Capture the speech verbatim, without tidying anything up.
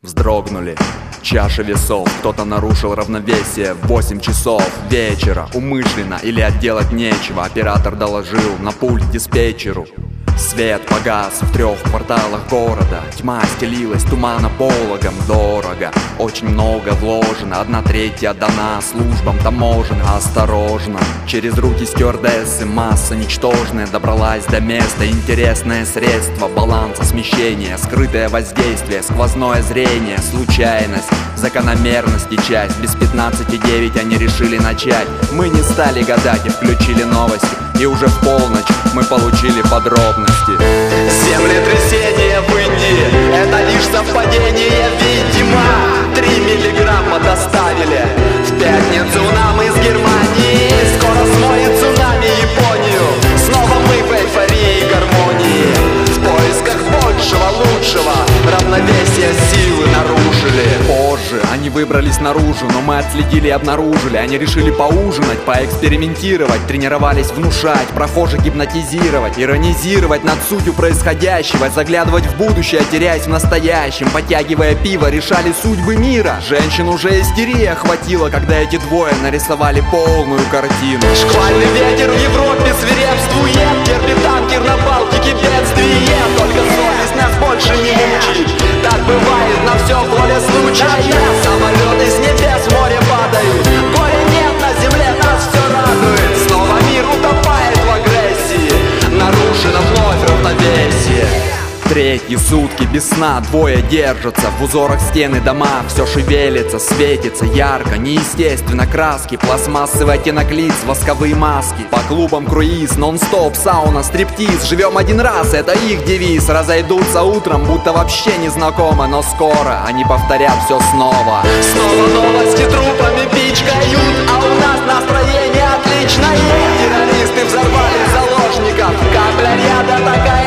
Вздрогнули чаши весов, кто-то нарушил равновесие в восемь часов вечера. Умышленно или отделать нечего, оператор доложил на пульт диспетчеру. Свет погас в трех кварталах города. Тьма стелилась тумана пологом. Дорого, очень много вложено. Одна третья дана службам таможен. Осторожно, через руки стюардессы масса ничтожная добралась до места. Интересное средство баланса смещения, скрытое воздействие, сквозное зрение, случайность, закономерность и часть. Без пятнадцати девять они решили начать. Мы не стали гадать и включили новости. И уже в полночь мы получили подробности. Землетрясение в Индии, это лишь совпадение, видимо. Три миллиграмма доставили в пятницу нам из Германии. Скоро смоет цунами Японию. Снова мы в эйфории и гармонии, в поисках большего, лучшего. Равновесие силы нарушили. Позже они выбрались наружу, но мы отследили и обнаружили. Они решили поужинать, поэкспериментировать, тренировались внушать, прохожих гипнотизировать, иронизировать над сутью происходящего, заглядывать в будущее, теряясь в настоящем. Подтягивая пиво, решали судьбы мира. Женщин уже истерия охватила, когда эти двое нарисовали полную картину. Шквальный ветер в Европе свирепствует, терпит танкер на Балтике бедствие. Только совесть нас больше не мучит, так бывает на все поле случая. Самолеты с небес в море падают, горя нет на земле, нас все радует. Снова мир утопает в агрессии, нарушено вновь равновесие. Третьи сутки без сна, двое держатся. В узорах стены дома все шевелится, светится ярко, неестественно краски, пластмассовый оттенок лиц, восковые маски. По клубам круиз, нон-стоп, сауна, стриптиз. Живем один раз, это их девиз. Разойдутся утром, будто вообще не знакомы, но скоро они повторят все снова. Снова новости трупами пичкают, а у нас настроение отличное. Террористы взорвали заложников, капля ряда такая.